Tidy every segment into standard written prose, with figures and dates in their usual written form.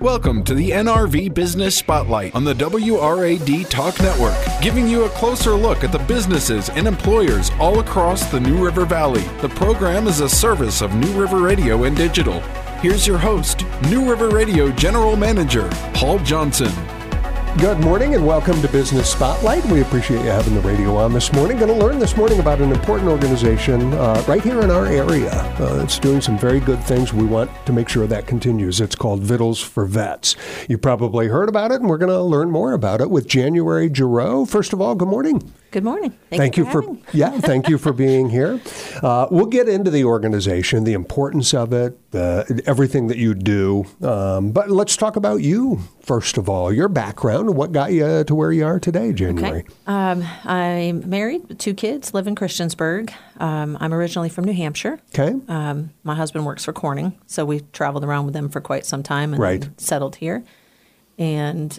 Welcome to the NRV Business Spotlight on the WRAD Talk Network, giving you a closer look at the businesses and employers all across the New River Valley. The program is a service of New River Radio and Digital. Here's your host, New River Radio General Manager, Paul Johnson. Good morning and welcome to Business Spotlight. We appreciate you having the radio on this morning. Going to learn this morning about an important organization right here in our area. It's doing some very good things. We want to make sure that continues. It's called Vittles for Vets. You probably heard about it, and we're going to learn more about it with January Giroux. First of all, good morning. Good morning. Thank you for thank you for being here. We'll get into the organization, the importance of it, everything that you do. But let's talk about you, first of all, your background, what got you to where you are today, January. Okay. I'm married with 2 kids, live in Christiansburg. I'm originally from New Hampshire. Okay. My husband works for Corning, so we traveled around with them for quite some time and then settled here. And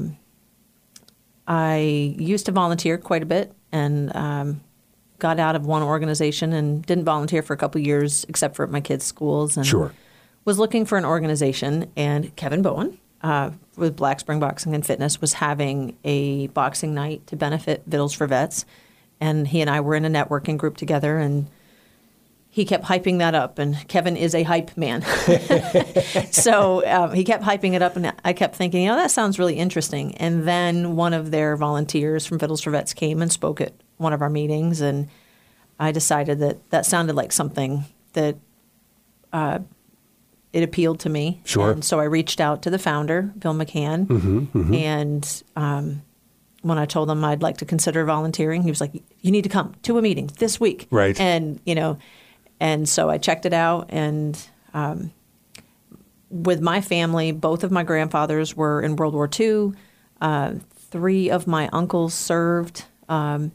I used to volunteer quite a bit and got out of one organization and didn't volunteer for a couple of years except for at my kids' schools. And was looking for an organization, and Kevin Bowen with Black Spring Boxing and Fitness was having a boxing night to benefit Vittles for Vets. And he and I were in a networking group together, and he kept hyping that up, and Kevin is a hype man. So he kept hyping it up, and I kept thinking, that sounds really interesting. And then one of their volunteers from Vittles for Vets came and spoke at one of our meetings, and I decided that sounded like something that it appealed to me. Sure. And so I reached out to the founder, Bill McCann, and when I told him I'd like to consider volunteering, he was like, "You need to come to a meeting this week." Right. And so I checked it out, and with my family, both of my grandfathers were in World War II. 3 of my uncles served, and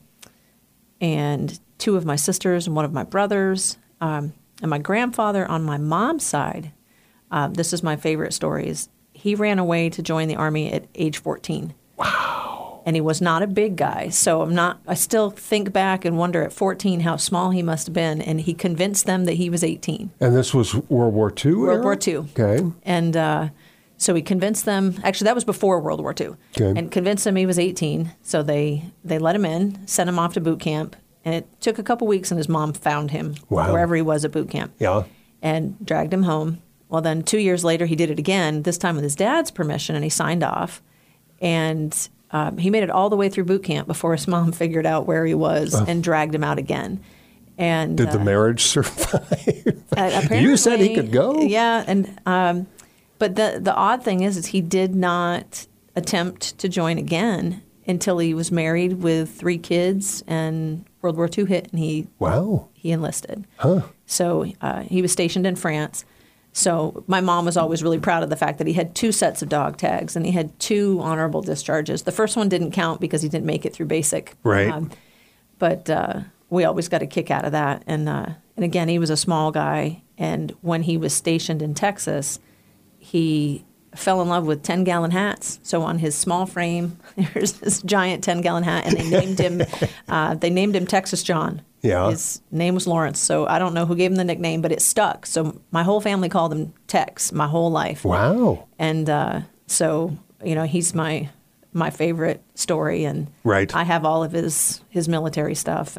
2 of my sisters and 1 of my brothers. And my grandfather on my mom's side, this is my favorite story, is he ran away to join the Army at age 14. Wow. And he was not a big guy. So I still think back and wonder at 14 how small he must have been. And he convinced them that he was 18. And this was World War II? World War II. Okay. And so he convinced them, actually that was before World War II. Okay. And convinced them he was 18. So they let him in, sent him off to boot camp. And it took a couple weeks, and his mom found him wherever he was at boot camp. Yeah. And dragged him home. Well, then 2 years later, he did it again, this time with his dad's permission, and he signed off. And he made it all the way through boot camp before his mom figured out where he was and dragged him out again. And did the marriage survive? Apparently, you said he could go. Yeah, and but the odd thing is he did not attempt to join again until he was married with 3 kids, and World War II hit, and he enlisted. Huh. So he was stationed in France. So my mom was always really proud of the fact that he had 2 sets of dog tags, and he had 2 honorable discharges. The first one didn't count because he didn't make it through basic. Right. But we always got a kick out of that. And again, he was a small guy. And when he was stationed in Texas, he fell in love with 10-gallon hats. So on his small frame, there's this giant 10-gallon hat, and they named him Texas John. Yeah. His name was Lawrence, so I don't know who gave him the nickname, but it stuck. So my whole family called him Tex my whole life. Wow. And so, he's my favorite story, and right. I have all of his military stuff.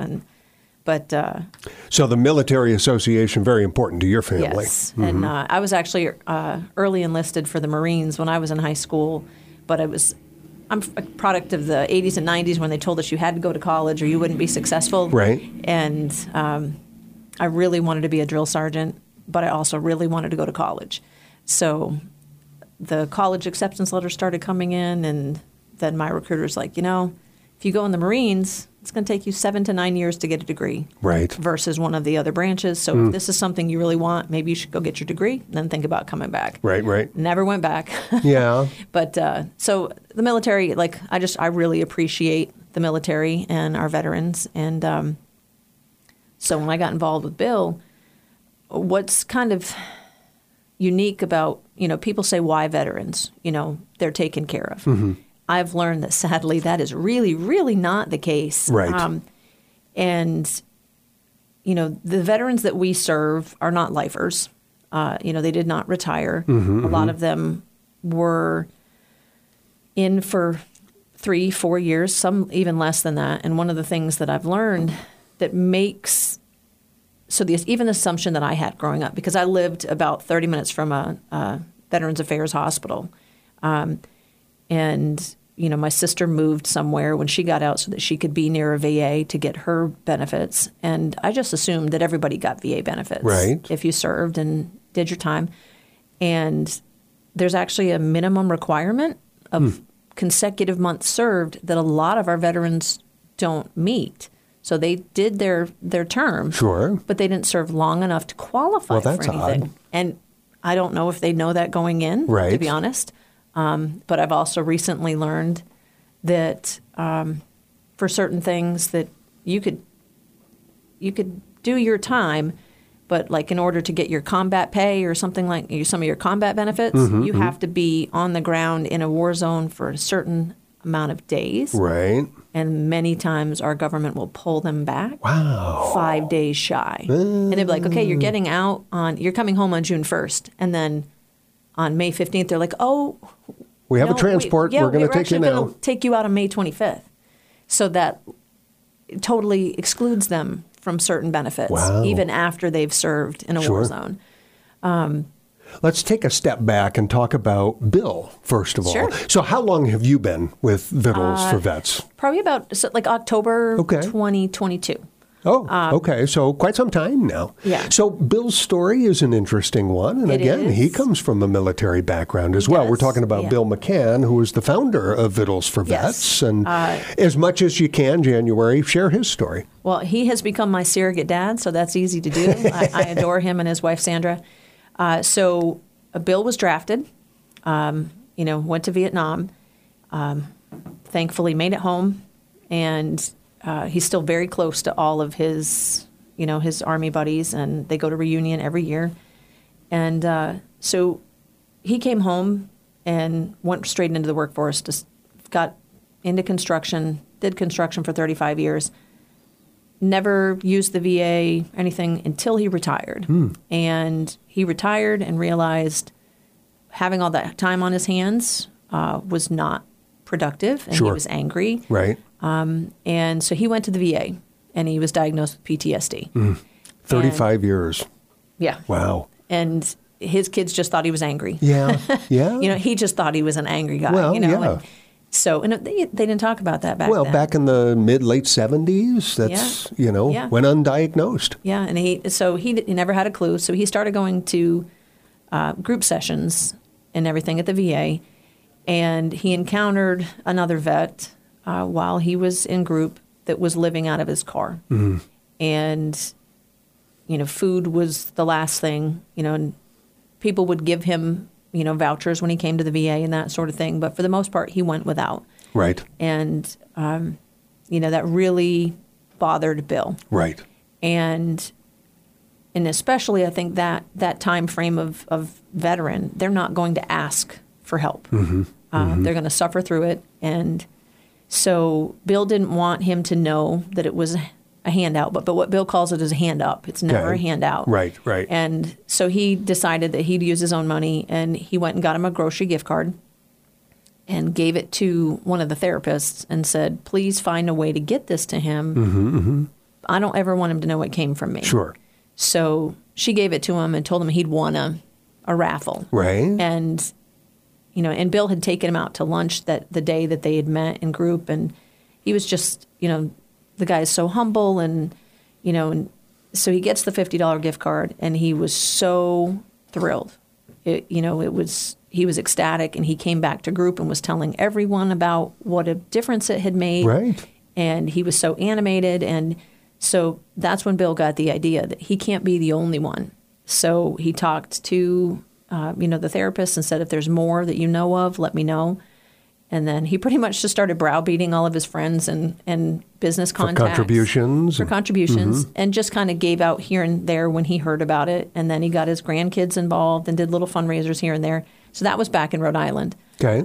So the military association, very important to your family. Yes. Mm-hmm. And I was actually early enlisted for the Marines when I was in high school, but I'm a product of the 80s and 90s when they told us you had to go to college or you wouldn't be successful. Right. And I really wanted to be a drill sergeant, but I also really wanted to go to college. So the college acceptance letters started coming in, and then my recruiter's like, if you go in the Marines, it's going to take you 7 to 9 years to get a degree. Right. Versus one of the other branches. So if this is something you really want, maybe you should go get your degree and then think about coming back. Right. Never went back. Yeah. But so the military, I really appreciate the military and our veterans. And so when I got involved with Bill, what's kind of unique about, people say, why veterans? They're taken care of. Mm-hmm. I've learned that sadly that is really, really not the case. Right. And, the veterans that we serve are not lifers. They did not retire. A lot of them were in for 3-4 years, some even less than that. And one of the things that I've learned that makes even the assumption that I had growing up, because I lived about 30 minutes from a Veterans Affairs hospital, and my sister moved somewhere when she got out so that she could be near a VA to get her benefits. And I just assumed that everybody got VA benefits if you served and did your time. And there's actually a minimum requirement of consecutive months served that a lot of our veterans don't meet. So they did their term, but they didn't serve long enough to qualify for anything. Odd. And I don't know if they know that going in, to be honest. But I've also recently learned that for certain things that you could do your time, but like in order to get your combat pay or something like some of your combat benefits, you have to be on the ground in a war zone for a certain amount of days. Right. And many times our government will pull them back. Wow. 5 days shy. And they'll be like, okay, you're coming home on June 1st. And then on May 15th, they're like, we have a transport. We're going to take you now. We're going to take you out on May 25th. So that totally excludes them from certain benefits, even after they've served in a war zone. Let's take a step back and talk about Bill, first of all. Sure. So how long have you been with Vittles for Vets? Probably about October 2022. Oh, okay. So quite some time now. Yeah. So Bill's story is an interesting one. And again, he comes from a military background as well. We're talking about Bill McCann, who is the founder of Vittles for Vets. And as much as you can, January, share his story. Well, he has become my surrogate dad, so that's easy to do. I adore him and his wife, Sandra. So Bill was drafted, went to Vietnam, thankfully made it home, and he's still very close to all of his Army buddies, and they go to reunion every year. And so he came home and went straight into the workforce, just got into construction, did construction for 35 years, never used the VA, anything, until he retired. And he retired and realized having all that time on his hands was not productive, and he was angry. Right. And so he went to the VA, and he was diagnosed with PTSD. 35 years. Yeah. Wow. And his kids just thought he was angry. Yeah. Yeah. He just thought he was an angry guy. Well, yeah. So they didn't talk about that back then. Well, back in the mid-late 70s, that's, when undiagnosed. Yeah, and he never had a clue. So he started going to group sessions and everything at the VA, and he encountered another vet while he was in group that was living out of his car. And, food was the last thing, and people would give him vouchers when he came to the VA and that sort of thing. But for the most part, he went without. Right. And, that really bothered Bill. Right. And especially, I think that time frame of veteran, they're not going to ask for help. They're going to suffer through it. And so Bill didn't want him to know that it was a handout, but what Bill calls it is a hand up. It's never a handout. Right, right. And so he decided that he'd use his own money, and he went and got him a grocery gift card and gave it to one of the therapists and said, please find a way to get this to him. I don't ever want him to know it came from me. Sure. So she gave it to him and told him he'd won a raffle. Right. And, and Bill had taken him out to lunch the day that they had met in group, and he was just, the guy is so humble, and so he gets the $50 gift card, and he was so thrilled. He was ecstatic, and he came back to group and was telling everyone about what a difference it had made. Right. And he was so animated, and so that's when Bill got the idea that he can't be the only one. So he talked to the therapist and said, if there's more that you know of, let me know. And then he pretty much just started browbeating all of his friends and business contacts. For contributions. And just kind of gave out here and there when he heard about it. And then he got his grandkids involved and did little fundraisers here and there. So that was back in Rhode Island. Okay.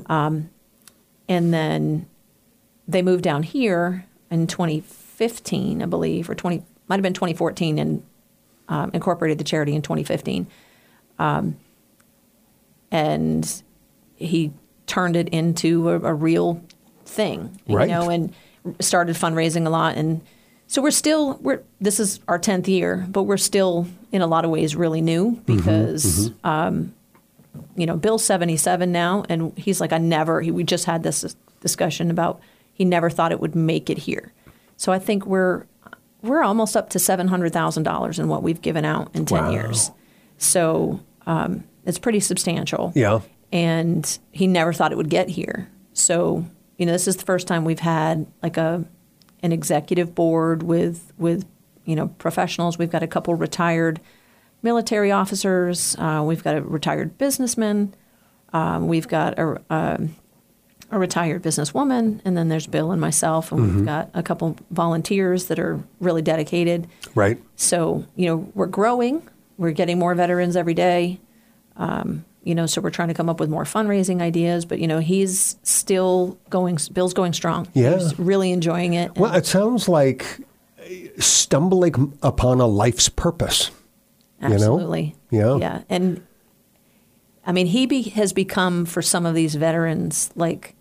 And then they moved down here in 2015, I believe, or might have been 2014, and incorporated the charity in 2015. And he turned it into a real thing, right. and started fundraising a lot. And so this is our 10th year, but we're still in a lot of ways really new because, Bill's 77 now, and he's like, we just had this discussion about he never thought it would make it here. So I think we're almost up to $700,000 in what we've given out in 10 years. So it's pretty substantial. Yeah. And he never thought it would get here. So, this is the first time we've had like an executive board with professionals. We've got a couple retired military officers. We've got a retired businessman. We've got a retired businesswoman, and then there's Bill and myself, and we've got a couple volunteers that are really dedicated. Right. So, we're growing. We're getting more veterans every day. So we're trying to come up with more fundraising ideas, but, he's still going, Bill's going strong. Yeah. He's really enjoying it. Well, it sounds like stumbling upon a life's purpose. Absolutely. Yeah. Yeah. And I mean, he has become, for some of these veterans, like,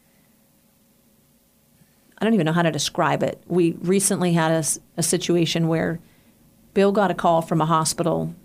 I don't even know how to describe it. We recently had a situation where Bill got a call from a hospital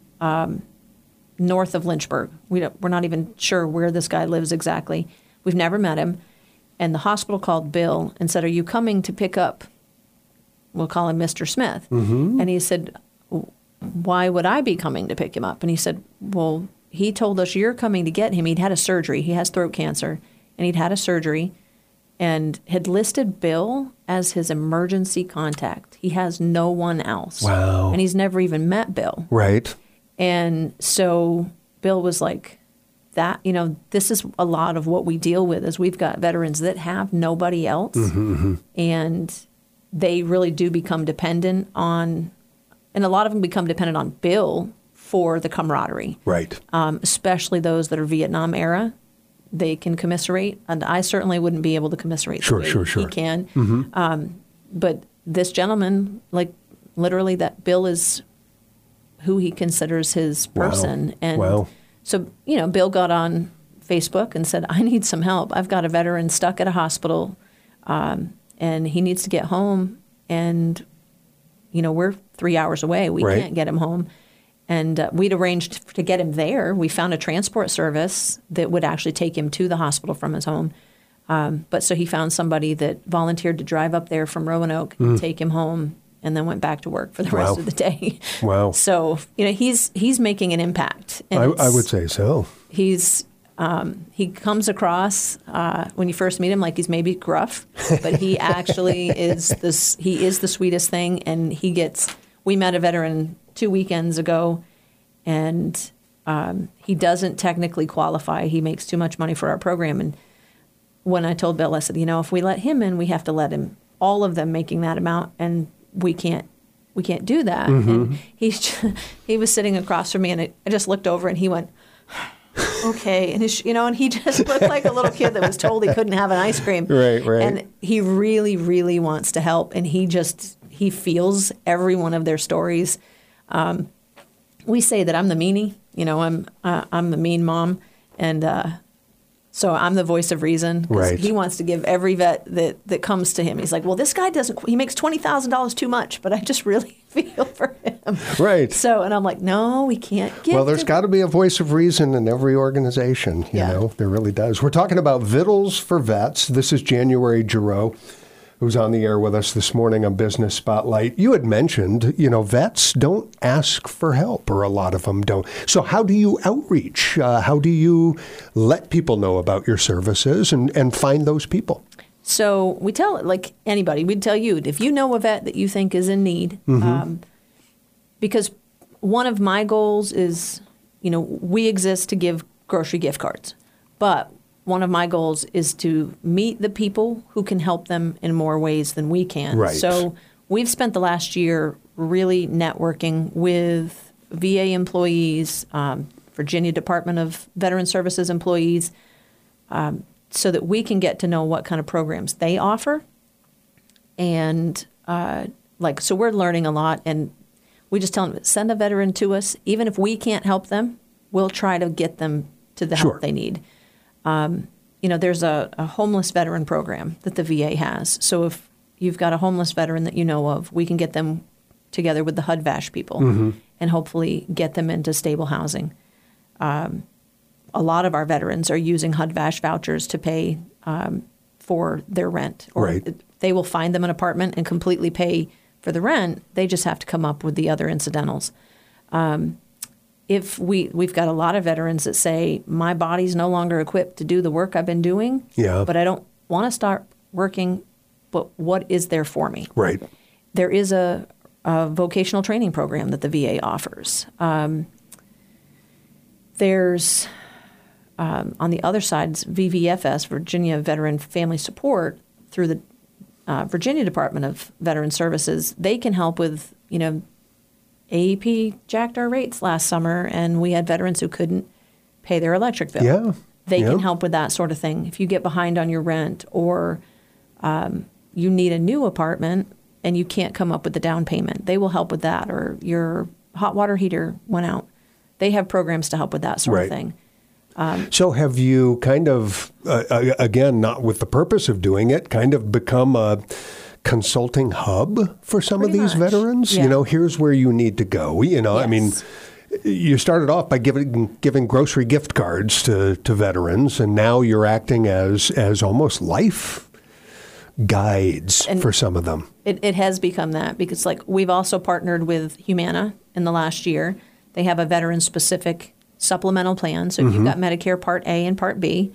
north of Lynchburg. We're not even sure where this guy lives exactly. We've never met him. And the hospital called Bill and said, "Are you coming to pick up," we'll call him Mr. Smith. And he said, "Why would I be coming to pick him up?" And he said, "Well, he told us you're coming to get him." He'd had a surgery. He has throat cancer. And he'd had a surgery and had listed Bill as his emergency contact. He has no one else. Wow. And he's never even met Bill. Right. And so Bill was like, this is a lot of what we deal with is we've got veterans that have nobody else. And they really do become dependent on, and a lot of them become dependent on Bill for the camaraderie. Right. Especially those that are Vietnam era. They can commiserate, and I certainly wouldn't be able to commiserate the way he can. But this gentleman, like literally that Bill is who he considers his person. And so, Bill got on Facebook and said, "I need some help. I've got a veteran stuck at a hospital, and he needs to get home. And, we're 3 hours away. We can't get him home." And we'd arranged to get him there. We found a transport service that would actually take him to the hospital from his home. But so he found somebody that volunteered to drive up there from Roanoke and take him home, and then went back to work for the rest of the day. Wow. So, he's making an impact. And I would say so. He comes across, when you first meet him, like he's maybe gruff, but he actually is the sweetest thing. And we met a veteran 2 weekends ago, and he doesn't technically qualify. He makes too much money for our program. And when I told Bill, I said, if we let him in, we have to let all of them making that amount, and we can't do that. And he was sitting across from me, and I just looked over, and he went, "Okay," and and he just looked like a little kid that was told he couldn't have an ice cream. Right. And he really, really wants to help, and he feels every one of their stories. We say that I'm the meanie, I'm the mean mom, and so I'm the voice of reason. Right. He wants to give every vet that comes to him. He's like, "Well, this guy he makes $20,000 too much, but I just really feel for him." Right. So, and I'm like, "No, we can't get." Well, there's got to be a voice of reason in every organization. You know, there really does. We're talking about Vittles for Vets. This is January Giroux, who's on the air with us this morning on Business Spotlight. You had mentioned, vets don't ask for help, or a lot of them don't. So how do you outreach? How do you let people know about your services and find those people? So we tell it like anybody. We'd tell you, if you know a vet that you think is in need, because one of my goals is, we exist to give grocery gift cards, but one of my goals is to meet the people who can help them in more ways than we can. Right. So we've spent the last year really networking with VA employees, Virginia Department of Veteran Services employees, so that we can get to know what kind of programs they offer. And so we're learning a lot, and we just tell them, send a veteran to us. Even if we can't help them, we'll try to get them to the help they need. there's a homeless veteran program that the VA has. So if you've got a homeless veteran that you know of, we can get them together with the HUD-VASH people and hopefully get them into stable housing. A lot of our veterans are using HUD-VASH vouchers to pay for their rent. Or they will find them an apartment and completely pay for the rent. They just have to come up with the other incidentals. If we've got a lot of veterans that say, my body's no longer equipped to do the work I've been doing, but I don't want to start working, but what is there for me? Right. There is a vocational training program that the VA offers. There's, on the other side, VVFS, Virginia Veteran Family Support, through the Virginia Department of Veteran Services. They can help with, AEP jacked our rates last summer, and we had veterans who couldn't pay their electric bill. Yeah. They can help with that sort of thing. If you get behind on your rent or you need a new apartment and you can't come up with the down payment, they will help with that. Or your hot water heater went out. They have programs to help with that sort of thing. So have you kind of, again, not with the purpose of doing it, kind of become a consulting hub for some of these veterans? Yeah. Here's where you need to go. I mean, you started off by giving grocery gift cards to veterans, and now you're acting as almost life guides for some of them. It has become that, because we've also partnered with Humana in the last year. They have a veteran-specific supplemental plan. So if you've got Medicare Part A and Part B,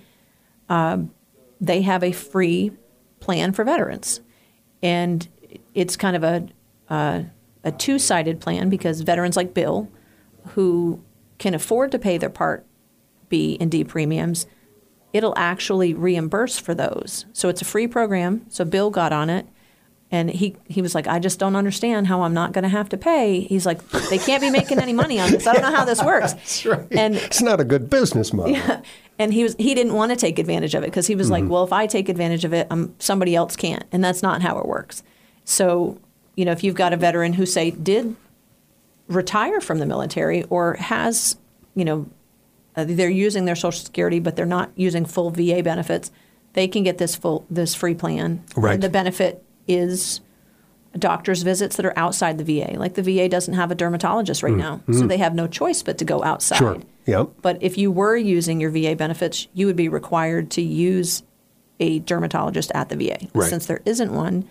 they have a free plan for veterans. And it's kind of a two-sided plan, because veterans like Bill, who can afford to pay their Part B and D premiums, it'll actually reimburse for those. So it's a free program. So Bill got on it, and he was like, I just don't understand how I'm not going to have to pay. He's like, they can't be making any money on this. I don't know how this works. That's right. And it's not a good business model. Yeah. And he didn't want to take advantage of it, because he was like, well, if I take advantage of it, somebody else can't. And that's not how it works. So, if you've got a veteran who, say, did retire from the military or has, they're using their Social Security, but they're not using full VA benefits, they can get this free plan. Right. And the benefit is doctor's visits that are outside the VA. Like, the VA doesn't have a dermatologist right now, so they have no choice but to go outside. Sure. Yep. But if you were using your VA benefits, you would be required to use a dermatologist at the VA. Right. Since there isn't one,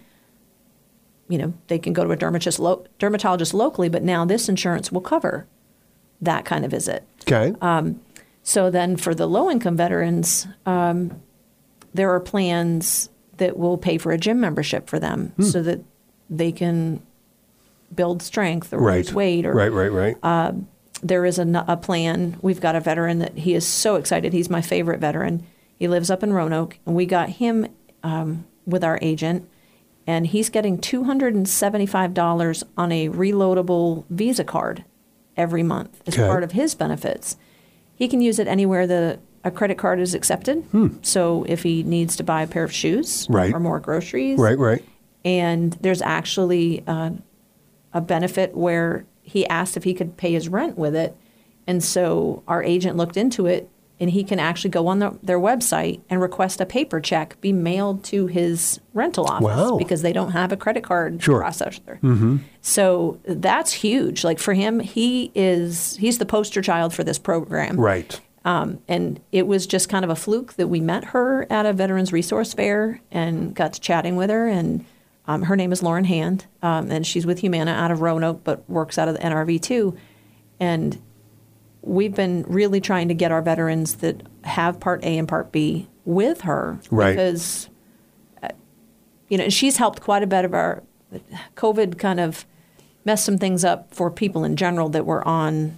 they can go to a dermatologist locally, but now this insurance will cover that kind of visit. Okay. So then for the low-income veterans, there are plans that will pay for a gym membership for them so that they can build strength or lose weight. Or, Right. There is a plan. We've got a veteran that he is so excited. He's my favorite veteran. He lives up in Roanoke, and we got him with our agent, and he's getting $275 on a reloadable Visa card every month as part of his benefits. He can use it anywhere a credit card is accepted. So if he needs to buy a pair of shoes or more groceries. Right. And there's actually a benefit where he asked if he could pay his rent with it. And so our agent looked into it, and he can actually go on their website and request a paper check be mailed to his rental office because they don't have a credit card processor. So that's huge. Like, for him, he's the poster child for this program. Right. And it was just kind of a fluke that we met her at a Veterans Resource Fair and got to chatting with her. And her name is Lauren Hand, and she's with Humana out of Roanoke, but works out of the NRV too. And we've been really trying to get our veterans that have Part A and Part B with her. Because, she's helped quite a bit of our COVID kind of messed some things up for people in general that were on,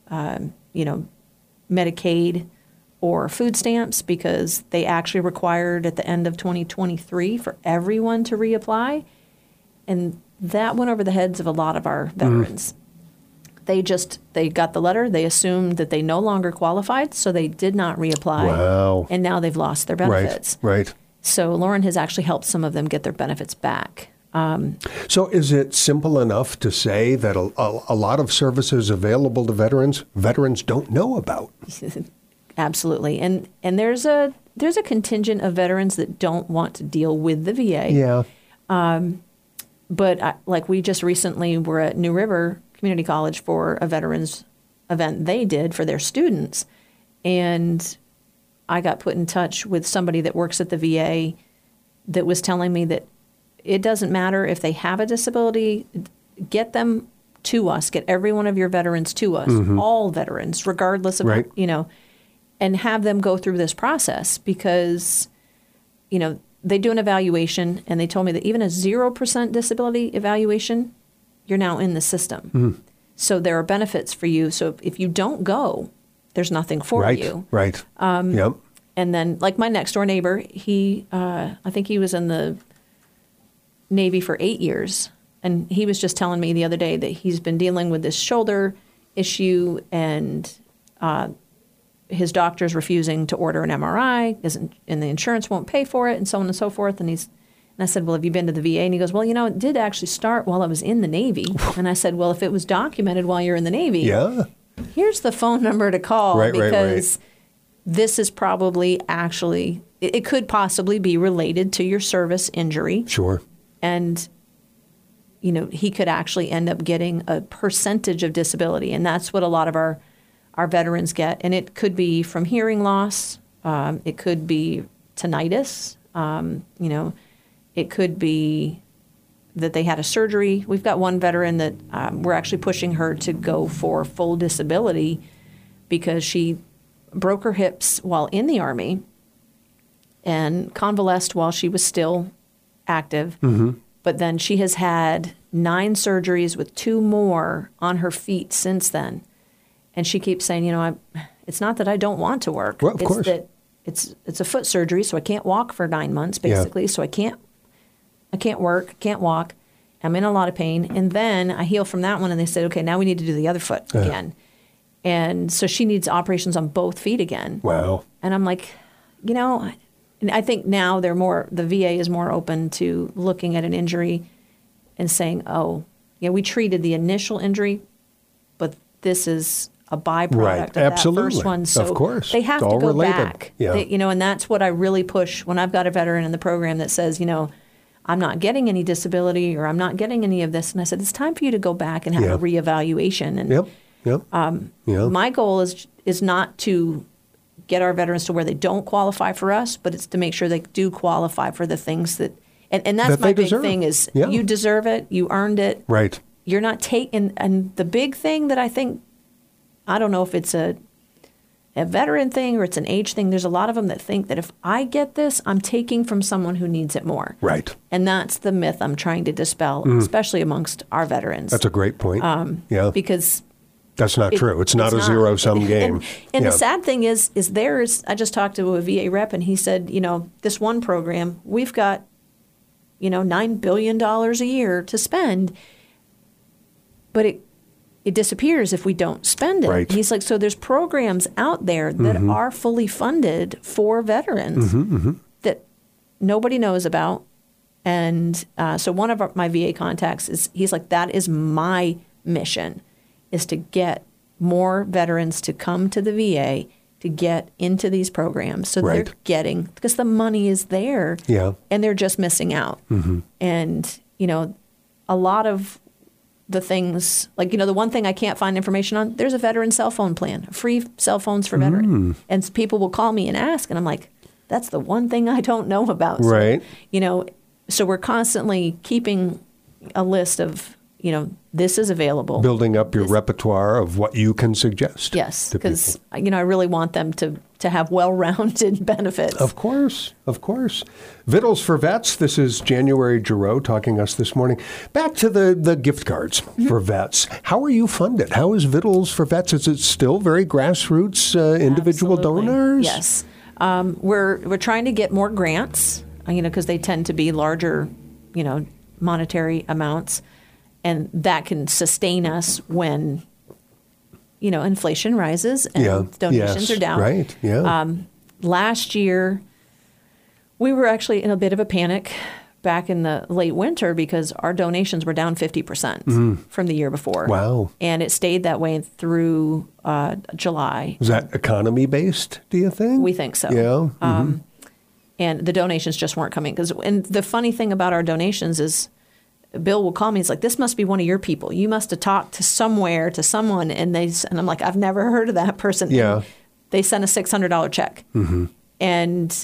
Medicaid or food stamps, because they actually required at the end of 2023 for everyone to reapply. And that went over the heads of a lot of our veterans. They got the letter, they assumed that they no longer qualified, so they did not reapply. Wow. And now they've lost their benefits. Right. So Lauren has actually helped some of them get their benefits back. So is it simple enough to say that a lot of services available to veterans don't know about? Absolutely. And there's a contingent of veterans that don't want to deal with the VA. Yeah. But like we just recently were at New River Community College for a veterans event they did for their students. And I got put in touch with somebody that works at the VA that was telling me that it doesn't matter if they have a disability, get them to us, get every one of your veterans to us, all veterans, regardless of, and have them go through this process because, they do an evaluation and they told me that even a 0% disability evaluation, you're now in the system. So there are benefits for you. So if you don't go, there's nothing for you. Right. Yep. And then like my next door neighbor, he, I think he was in the Navy for 8 years. And he was just telling me the other day that he's been dealing with this shoulder issue and his doctor's refusing to order an MRI and the insurance won't pay for it and so on and so forth. And I said, well, have you been to the VA? And he goes, well, it did actually start while I was in the Navy. And I said, well, if it was documented while you're in the Navy, here's the phone number to call because this is probably actually, it could possibly be related to your service injury. Sure. And he could actually end up getting a percentage of disability. And that's what a lot of our veterans get. And it could be from hearing loss. It could be tinnitus. It could be that they had a surgery. We've got one veteran that we're actually pushing her to go for full disability because she broke her hips while in the Army and convalesced while she was still active. But then she has had 9 surgeries with 2 more on her feet since then. And she keeps saying, it's not that I don't want to work. Well, of course. That it's a foot surgery, so I can't walk for 9 months, basically. So I can't work, can't walk. I'm in a lot of pain. And then I heal from that one, and they said, okay, now we need to do the other foot again. And so she needs operations on both feet again. Wow. And I'm like, and I think now the VA is more open to looking at an injury and saying, we treated the initial injury, but this is a byproduct of that first one. So of course. They have to go related. back. Yeah. And that's what I really push when I've got a veteran in the program that says, I'm not getting any disability or I'm not getting any of this. And I said, it's time for you to go back and have a reevaluation. And my goal is not to get our veterans to where they don't qualify for us, but it's to make sure they do qualify for the things that, and that's that my big deserve. thing is you deserve it, you earned it. Right. You're not taking, and the big thing that I think, I don't know if it's a veteran thing or it's an age thing, there's a lot of them that think that if I get this, I'm taking from someone who needs it more. Right. And that's the myth I'm trying to dispel, especially amongst our veterans. That's a great point. Because that's not true. It's not a zero-sum game. And the sad thing is I just talked to a VA rep, and he said, this one program, we've got, $9 billion a year to spend, but it disappears if we don't spend it. Right. He's like, so there's programs out there that are fully funded for veterans that nobody knows about. And so one of my VA contacts he's like, that is my mission, is to get more veterans to come to the VA to get into these programs. So they're getting, because the money is there and they're just missing out. And, a lot of the things, like, the one thing I can't find information on, there's a veteran cell phone plan, free cell phones for veterans. And people will call me and ask, and I'm like, that's the one thing I don't know about. Right. So, so we're constantly keeping a list of, this is available. Building up your repertoire of what you can suggest. Yes, because, I really want them to have well-rounded benefits. Of course, of course. Vittles for Vets, this is January Giroux talking to us this morning. Back to the gift cards for vets. How are you funded? How is Vittles for Vets? Is it still very grassroots, individual donors? Yes. We're trying to get more grants, because they tend to be larger, monetary amounts. And that can sustain us when, inflation rises and donations are down. Right, yeah. Last year, we were actually in a bit of a panic back in the late winter because our donations were down 50% from the year before. Wow. And it stayed that way through July. Is that economy-based, do you think? We think so. Yeah. And the donations just weren't coming. And the funny thing about our donations is Bill will call me. He's like, this must be one of your people. You must have talked to someone. And I'm like, I've never heard of that person. Yeah. And they sent a $600 check. And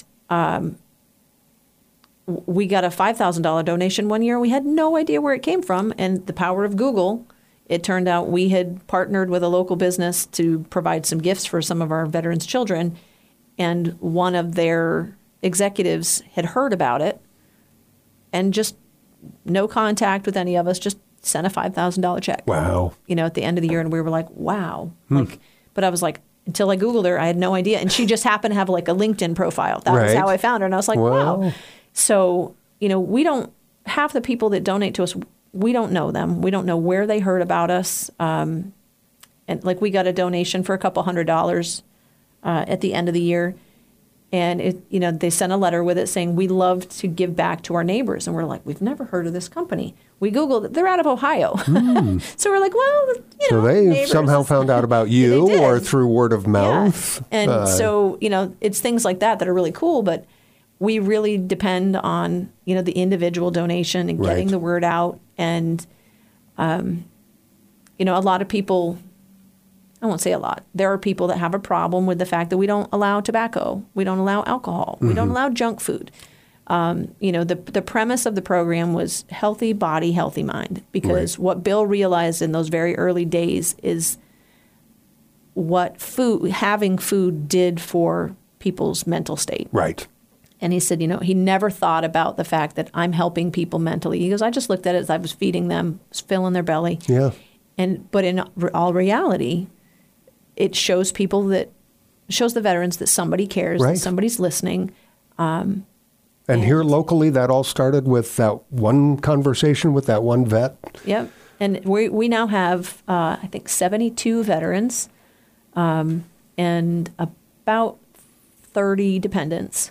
we got a $5,000 donation one year. We had no idea where it came from. And the power of Google, it turned out we had partnered with a local business to provide some gifts for some of our veterans' children. And one of their executives had heard about it and just no contact with any of us, just sent a $5,000 check. Wow. At the end of the year. And we were like, wow. But I was like, until I Googled her, I had no idea. And she just happened to have like a LinkedIn profile. That was how I found her. And I was like, wow. So, we don't, half the people that donate to us, we don't know them. We don't know where they heard about us. And like we got a donation for a couple $100 at the end of the year. And they sent a letter with it saying, we love to give back to our neighbors. And we're like, we've never heard of this company. We Googled it. They're out of Ohio. So we're like, well, so they somehow found out about you or through word of mouth. Yeah. And so, it's things like that are really cool. But we really depend on, the individual donation and getting the word out. And, a lot of people, I won't say a lot. There are people that have a problem with the fact that we don't allow tobacco. We don't allow alcohol. We don't allow junk food. The premise of the program was healthy body, healthy mind. Because what Bill realized in those very early days is what having food did for people's mental state. Right. And he said, he never thought about the fact that I'm helping people mentally. He goes, I just looked at it as I was feeding them, filling their belly. Yeah. But in all reality, it shows the veterans that somebody cares, that somebody's listening. And here locally, that all started with that one conversation with that one vet? Yep. And we now have, I think, 72 veterans and about 30 dependents.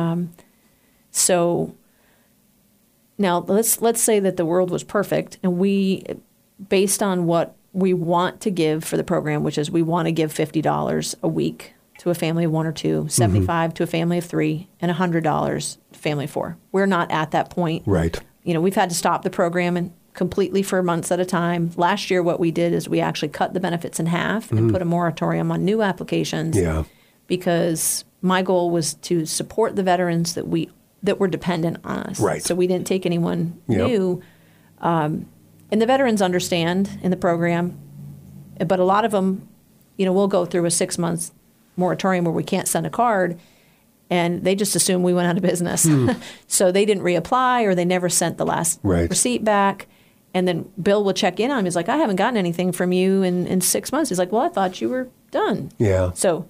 So now let's say that the world was perfect and we, based on what we want to give for the program, which is we want to give $50 a week to a family of one or two, $75 to a family of three, and $100 to a family of four. We're not at that point. Right. We've had to stop the program completely for months at a time. Last year, what we did is we actually cut the benefits in half and put a moratorium on new applications. Yeah. Because my goal was to support the veterans that were dependent on us. Right. So we didn't take anyone new. And the veterans understand in the program, but a lot of them, we'll go through a 6 months moratorium where we can't send a card, and they just assume we went out of business. So they didn't reapply or they never sent the last receipt back. And then Bill will check in on him. He's like, I haven't gotten anything from you in 6 months. He's like, well, I thought you were done. Yeah. So,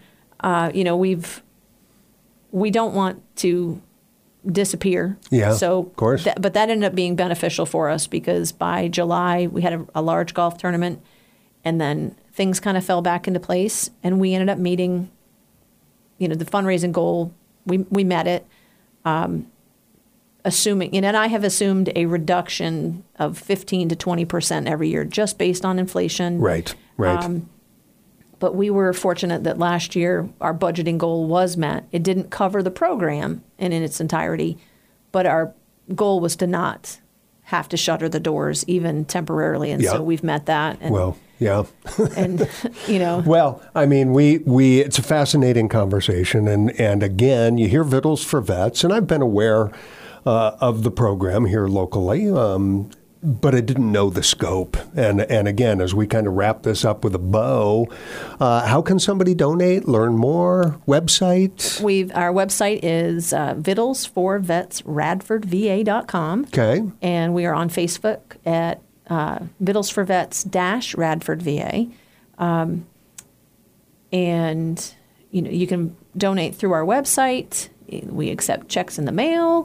we don't want to disappear. Yeah, so, of course. But that ended up being beneficial for us because by July we had a large golf tournament, and then things kind of fell back into place, and we ended up meeting, the fundraising goal. We met it, assuming, and I have assumed a reduction of 15 to 20% every year just based on inflation. Right. But we were fortunate that last year our budgeting goal was met. It didn't cover the program in its entirety, but our goal was to not have to shutter the doors even temporarily, and so we've met that. And, well, yeah. And, Well, I mean, we it's a fascinating conversation, and again, you hear Vittles for Vets, and I've been aware of the program here locally, but I didn't know the scope. And again, as we kind of wrap this up with a bow, how can somebody donate, learn more, website? Our website is vittlesforvetsradfordva.com. Okay. And we are on Facebook at Vittles for Vets Radford VA. And, you can donate through our website. We accept checks in the mail.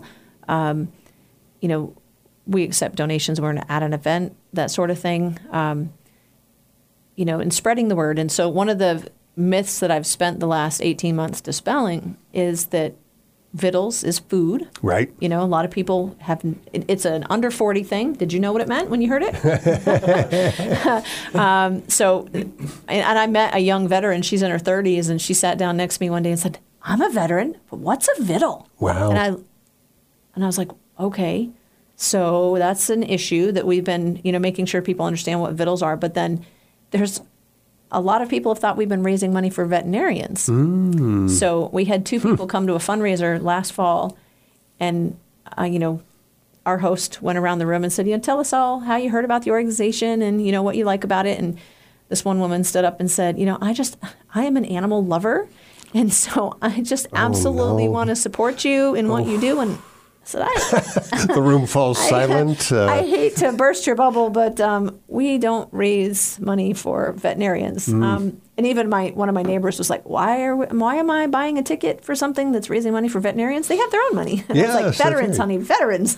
We accept donations when we're at an event, that sort of thing, and spreading the word. And so one of the myths that I've spent the last 18 months dispelling is that Vittles is food. Right. You know, a lot of people have, it's an under 40 thing. Did you know what it meant when you heard it? And I met a young veteran. She's in her 30s, and she sat down next to me one day and said, I'm a veteran, but what's a vittle? Wow. And I was like, okay. So that's an issue that we've been, you know, making sure people understand what vittles are. But then there's a lot of people have thought we've been raising money for veterinarians. So we had two people come to a fundraiser last fall, and, you know, our host went around the room and said, you know, tell us all how you heard about the organization and, you know, what you like about it. And this one woman stood up and said, you know, I am an animal lover. And so I just absolutely want to support you in what you do. And I said, the room falls silent. I hate to burst your bubble, but we don't raise money for veterinarians. And even one of my neighbors was like, why am I buying a ticket for something that's raising money for veterinarians? They have their own money. And I was like, veterans, honey, veterans.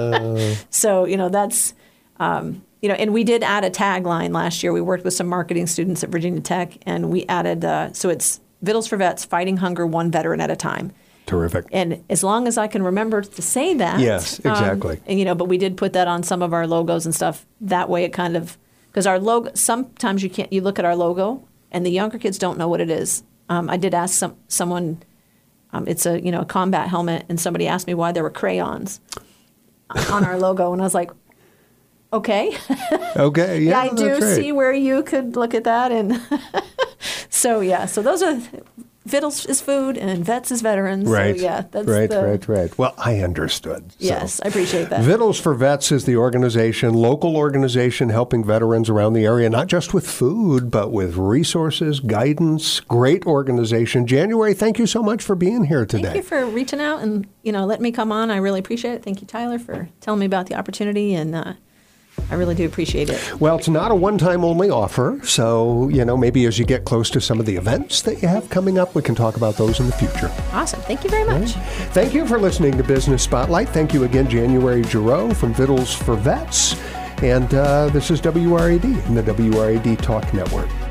So, you know, that's, you know, and we did add a tagline last year. We worked with some marketing students at Virginia Tech, and we added, so it's Vittles for Vets, fighting hunger one veteran at a time. Terrific. And as long as I can remember to say that. Yes, exactly. And, you know, but we did put that on some of our logos and stuff. That way it kind of, because our logo, sometimes you look at our logo and the younger kids don't know what it is. I did ask someone, it's a, you know, a combat helmet, and somebody asked me why there were crayons on our logo. And I was like, okay. Okay, yeah, I do see where you could look at that. And so those are, Vittles is food and Vets is veterans. Right. So, yeah, that's right. Well, I understood. Yes, I appreciate that. Vittles for Vets is the organization, local organization helping veterans around the area, not just with food, but with resources, guidance. Great organization. January, thank you so much for being here today. Thank you for reaching out and, you know, letting me come on. I really appreciate it. Thank you, Tyler, for telling me about the opportunity, and I really do appreciate it. Well, it's not a one-time only offer, so, you know, maybe as you get close to some of the events that you have coming up, we can talk about those in the future. Awesome. Thank you very much. Thank you for listening to Business Spotlight. Thank you again, January Giroux from Vittles for Vets. And this is WRAD and the WRAD Talk Network.